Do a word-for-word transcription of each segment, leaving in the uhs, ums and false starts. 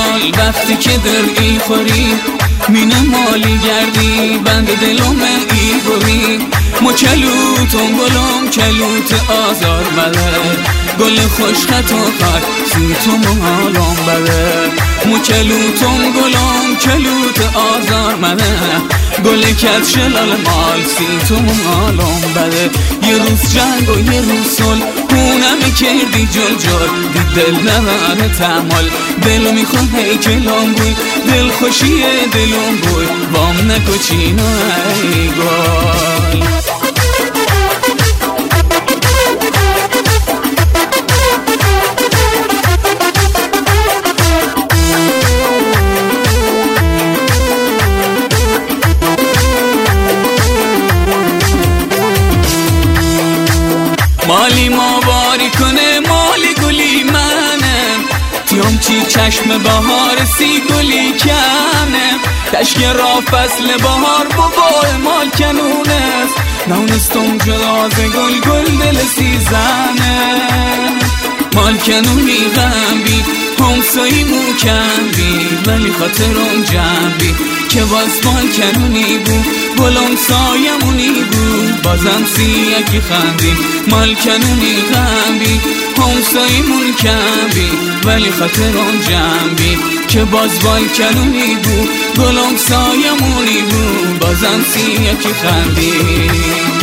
حال وقتی که در ای خوری مینه مالی گردی بند دلم ای بری مو کلوتم گلم کلوت آزار بله گل خوش خط و خط سیتم حالم بله مو کلوتم گلم کلوت آزار بله گل کت شلال مال سیتم حالم بله یه روز جنگ و یه روز صلح اونم کردی جل جل دی دل نماره تحمل دلو میخواه هی کلام بوی دل خوشیه دلم بوی وام نکو چین و ای گل مالی ما باری کنه مالی گلی منه تیام چی چشم بهار سی گلی کنه تشک را فصل بهار بابا مال کنونه نونستم جلاز گل گل دل سیزنه مال کنونی غنبی همسایی موکن بی ولی خاطرم جنبی که باز مال کنونی بو گلم سایمونی بو بازم سیاکی خندیم مال کنونی غنبی همسایمون کنبی ولی خاطرم جنبی که باز مال کنونی بو گلم سایمونی بو بازم سیاکی خندیم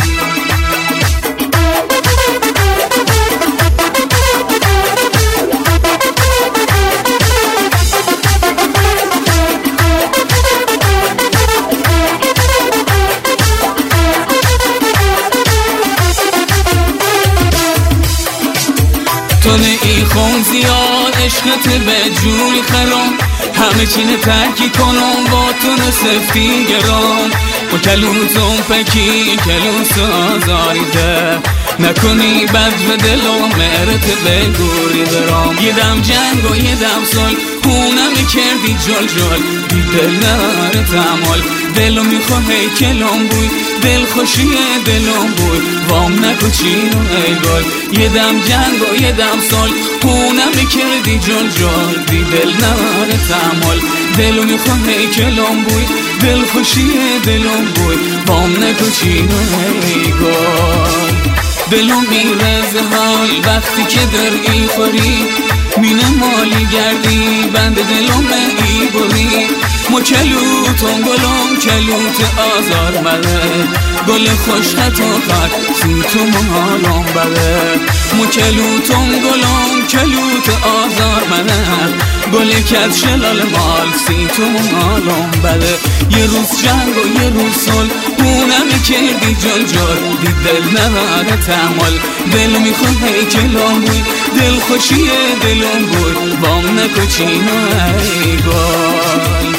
تونه ای خون زیاد عشقت به جوری خرام همه چینه ترکی کنم با تونه سفتی گرام و کلوتون پکی کلوت آزاریده نکنی بد و دلم مرت به گوری برام یه دم جنگ و یه دم سال خونمی کردی جل جل دی دل نره تحمل دلو میخواه هی کلام بوی دل خوشیه دلم بوی وام نکو چین و ای گل یه دم جنگ و یه دم سال خونمی کردی جل جل دی دل نره تحمل دلو میخواه هی کلام بوی دل خوشیه دلم بوی وام نکو چین و ای گل دلم میرزه حال وقتی که در ای خوری مینه مالی گردی بند دلم ای بری مو کلوتم گلم کلوت آزار مله گل خوش خط و خط سیتم حالم بله مو کلوتم گلم کلوت آزار مله گل کت شلال مال سیتم حالم بله یه روز جنگ و یه روز صلح اونم کردی جل جل دی دل نماره تحمل دل میخواه هی کلام بوی دل خوشیه دلم بوی وام نکو چین و ای گل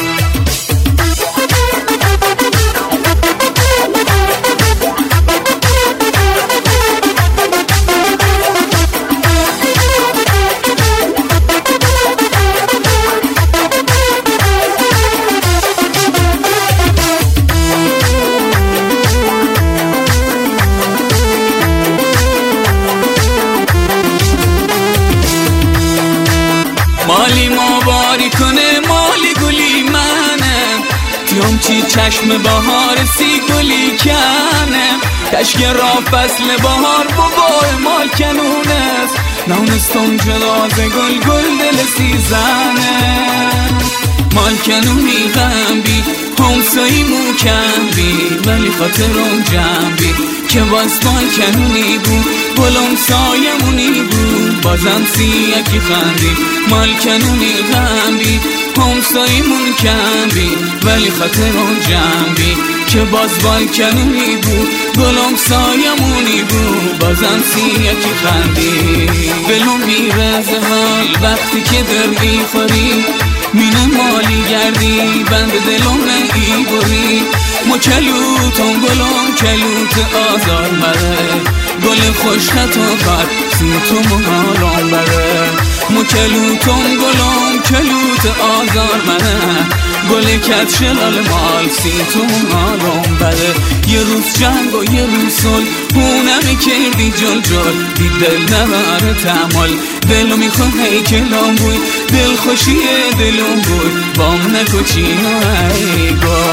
مالی ما باری کنه مالی گلی منه تیام چی چشم بهار سی گلی کنه تشک را فصل بهار بابا مال کنونه نونستم جلاز گل گل دل سیزنه مال کنونی غنبی همسایی موکن بی ولی خاطرم جنبی که باز مال کنونی بو گلم سایمونی بو بازم سیاکی خندی مال کنونی غنبی همسایمون کنبی ولی خاطرم جنبی که باز مال کنونی بو گلم سایمونی بو بازم سیاکی خندی دلم میرزه حال وقتی که در ای خوری مینه مالی گردی بند دلم ای بری مو کلوتم گلم کلوت آزار مره گل خوش خط و خط سیتم حالم بره مو کلوتم گلم کلوت آزار منه گل کت شلال مال سی تو آرام بده یه روز جنگ و یه روز سل هونمی کردی جل جل دی دل نبره تمال دلو میخواه هی کلام بوی دل خوشیه دلم بوی بام نکو چینو ای گل